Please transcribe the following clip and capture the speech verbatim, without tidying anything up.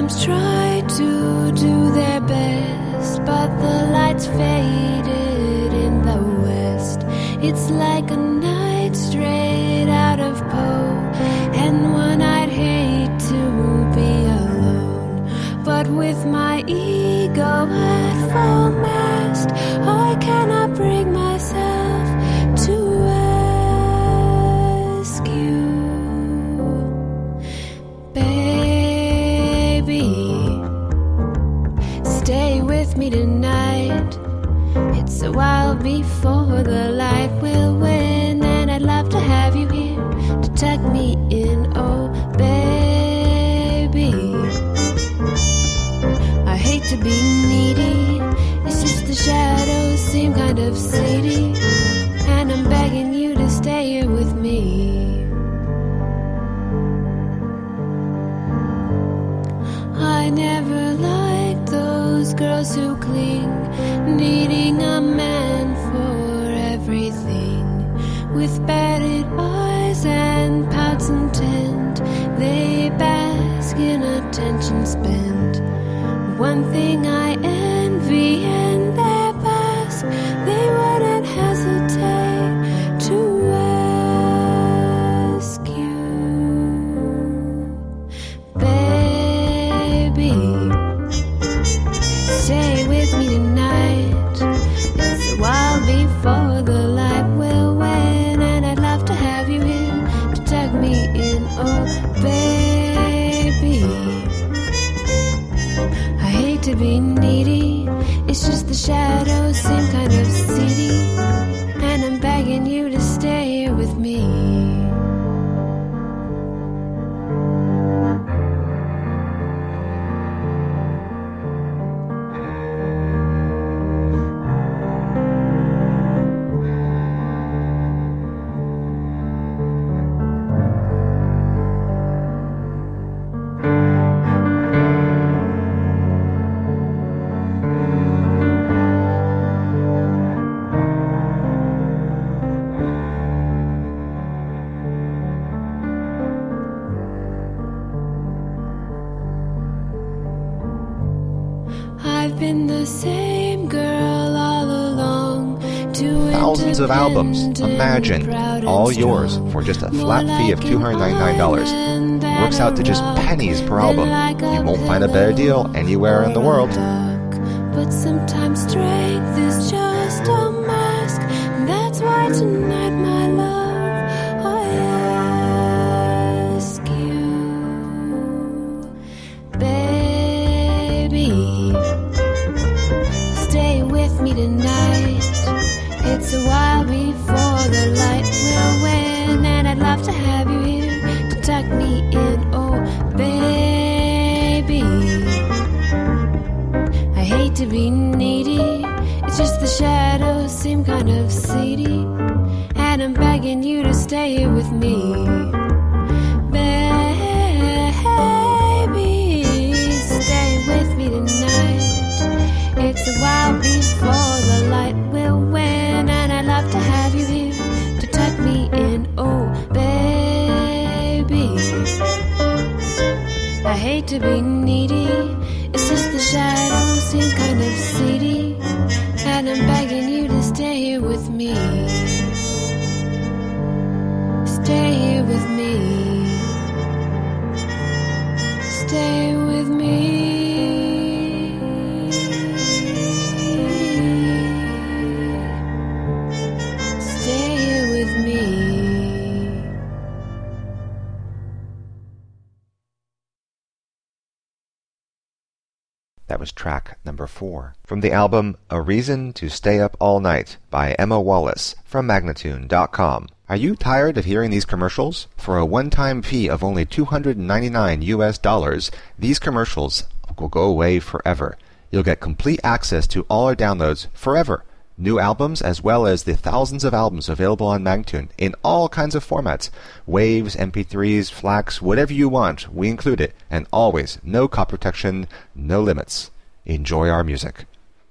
sometimes try to do their best, but the lights faded in the west. It's like a night straight out of Poe, and one I'd hate to be alone. But with my ego at full mast, I cannot bring myself to ask you, baby, stay with me tonight. It's a while before the light will win, and I'd love to have you here to tuck me in. Oh, baby, I hate to be needy, it's just the shadows seem kind of seedy, and I'm begging you to stay here with me. I never liked those girls who cling, needing a man for everything, with batted eyes and pouts and tint. They bask in attention spent. One thing I envy in their past, they wouldn't hesitate to ask you, baby, stay with me tonight. It's a while before the light will win, and I'd love to have you here to tuck me in. Oh, baby, I hate to be needy, it's just the shadows seem kind of seedy, and I'm begging you to stay here with me. I've been the same girl all along. Thousands of albums, imagine, all yours for just a flat fee of two hundred ninety-nine dollars. Works out to just pennies per album. You won't find a better deal anywhere in the world. But sometimes strength is just a mask, and that's why tonight, my love, I ask you, baby, stay with me tonight. It's a while before the light will win, and I'd love to have you here to tuck me in. Oh, baby, I hate to be needy, it's just the shadows seem kind of seedy, and I'm begging you to stay here with me. Baby, stay with me tonight. It's a while before the light will win, and I'd love to have you here to tuck me in. Oh, baby, I hate to be needy, it's just the shadows seem kind of seedy, and I'm begging you to stay here with me. Stay here with me. Stay with me. Stay here with me. That was track number four from the album A Reason to Stay Up All Night by Emma Wallace from Magnatune dot com. Are you tired of hearing these commercials? For a one-time fee of only two hundred ninety-nine U S dollars, these commercials will go away forever. You'll get complete access to all our downloads forever. New albums as well as the thousands of albums available on Magnatune in all kinds of formats. Waves, M P threes, FLACs, whatever you want, we include it. And always, no copy protection, no limits. Enjoy our music.